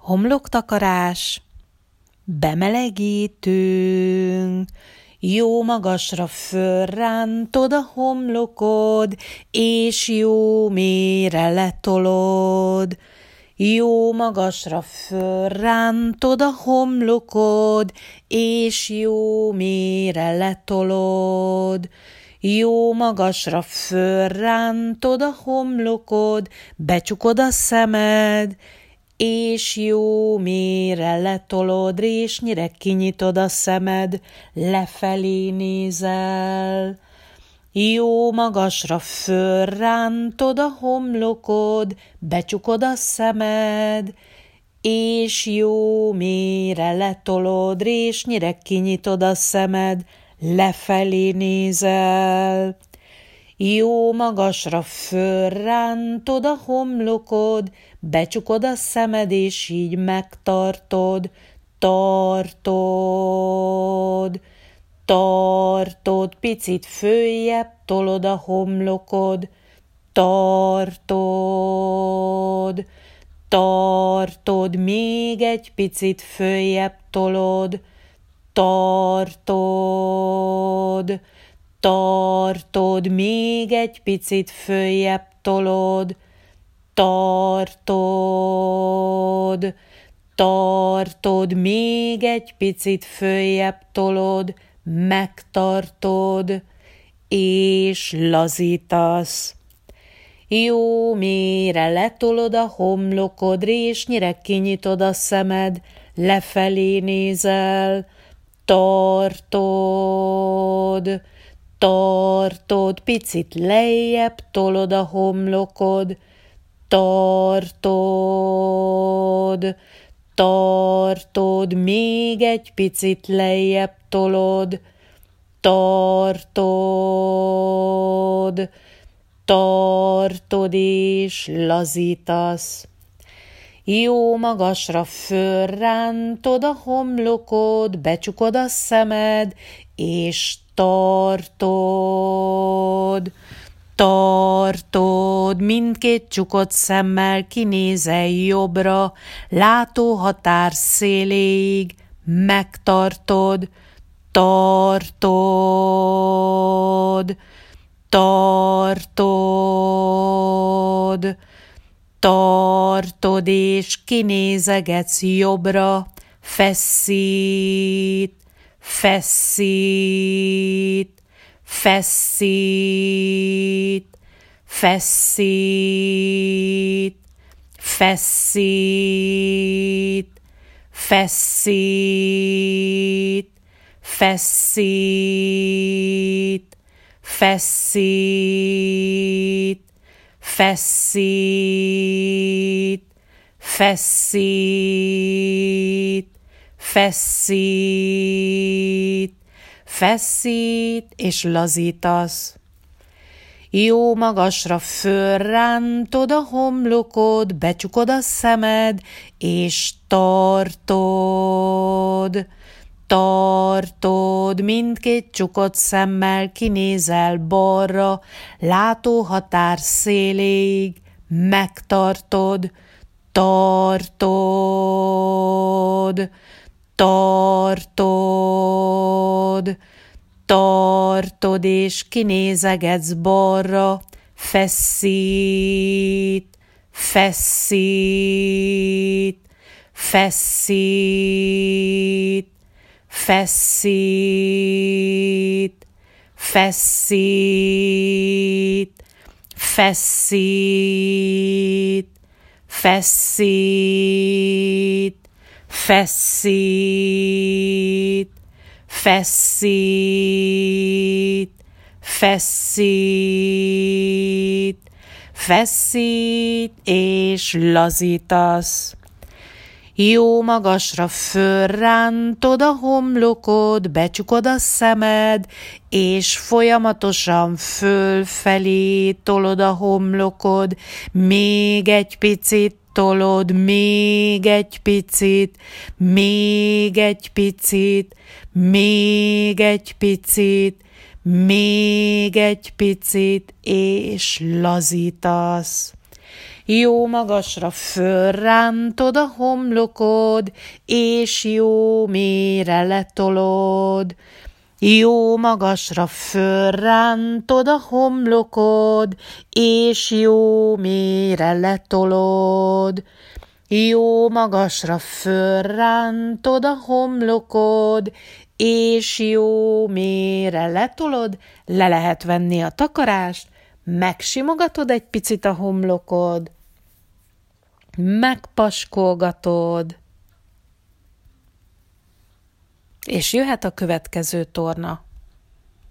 Homloktakarás, bemelegítünk, jó magasra fölrántod a homlokod, és jó mélyre letolod. Jó magasra fölrántod a homlokod, és jó mélyre letolod. Jó magasra fölrántod a homlokod, becsukod a szemed, és jó mélyre letolod, résnyire kinyitod a szemed, lefelé nézel. Jó magasra fölrántod a homlokod, becsukod a szemed, és jó mélyre letolod, résnyire kinyitod a szemed, lefelé nézel. Jó magasra fölrántod a homlokod, becsukod a szemed, és így megtartod, tartod, picit följebb tolod a homlokod, tartod, még egy picit följebb tolod, tartod, még egy picit följebb tolod, tartod, még egy picit följebb tolod, megtartod, és lazítasz. Jó mélyre letolod a homlokod, résnyire kinyitod a szemed, lefelé nézel, tartod, picit lejjebb tolod a homlokod, tartod, még egy picit lejjebb tolod, tartod, és lazítasz. Jó magasra fölrántod a homlokod, becsukod a szemed, és tartod, mindkét csukott szemmel kinézel jobbra, látóhatár széléig, megtartod, tartod, és kinézegetsz jobbra, feszít, feszít, és lazítasz. Jó magasra fölrántod a homlokod, becsukod a szemed, és tartod, mindkét csukott szemmel kinézel balra, látóhatár széléig, megtartod, tartod, és kinézegetsz balra, feszít, és lazítasz. Jó magasra fölrántod a homlokod, becsukod a szemed, és folyamatosan fölfelé tolod a homlokod, még egy picit tolod, még egy picit, és lazítasz. Jó magasra fölrántod a homlokod, és jó mélyre letolod. Jó magasra fölrántod a homlokod, és jó mélyre letolod. Jó magasra fölrántod a homlokod, és jó mélyre letolod, le lehet venni a takarást, megsimogatod egy picit a homlokod, megpaskolgatod, és jöhet a következő torna.